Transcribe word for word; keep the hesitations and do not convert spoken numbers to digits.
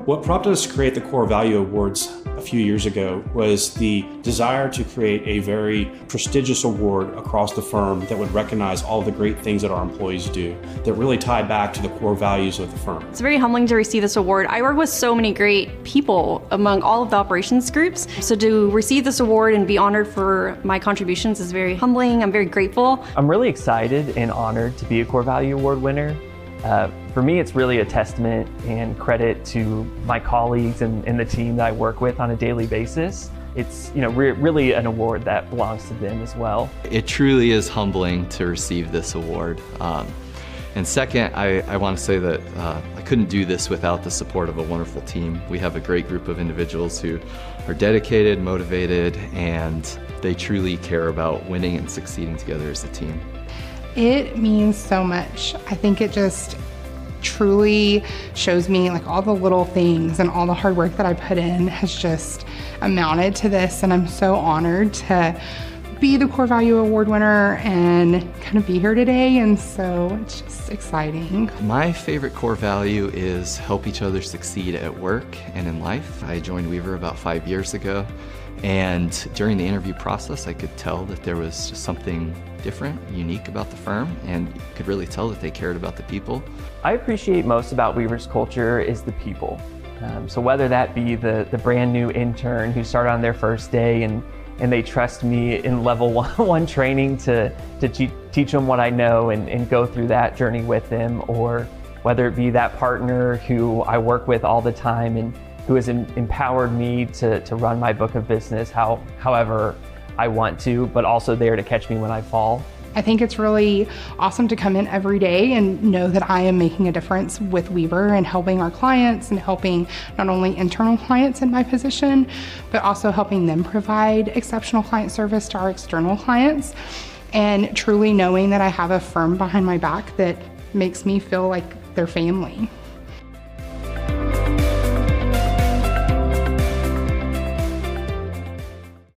What prompted us to create the Core Value Awards a few years ago was the desire to create a very prestigious award across the firm that would recognize all the great things that our employees do, that really tie back to the core values of the firm. It's very humbling to receive this award. I work with so many great people among all of the operations groups, so to receive this award and be honored for my contributions is very humbling. I'm very grateful. I'm really excited and honored to be a Core Value Award winner. Uh, for me, it's really a testament and credit to my colleagues and, and the team that I work with on a daily basis. It's you know re really an award that belongs to them as well. It truly is humbling to receive this award. Um, and second, I, I want to say that uh, I couldn't do this without the support of a wonderful team. We have a great group of individuals who are dedicated, motivated, and they truly care about winning and succeeding together as a team. It means so much. I think it just truly shows me like all the little things and all the hard work that I put in has just amounted to this, and I'm so honored to be the Core Value Award winner and kind of be here today, and so it's just exciting. My favorite core value is help each other succeed at work and in life. I joined Weaver about five years ago, and during the interview process I could tell that there was just something different, unique about the firm, and you could really tell that they cared about the people. I appreciate most about Weaver's culture is the people. Um, so whether that be the, the brand new intern who started on their first day and, and they trust me in level one, one training to, to te teach them what I know and, and go through that journey with them, or whether it be that partner who I work with all the time and who has em empowered me to, to run my book of business how, however I want to, but also there to catch me when I fall. I think it's really awesome to come in every day and know that I am making a difference with Weaver and helping our clients and helping not only internal clients in my position, but also helping them provide exceptional client service to our external clients, and truly knowing that I have a firm behind my back that makes me feel like their family.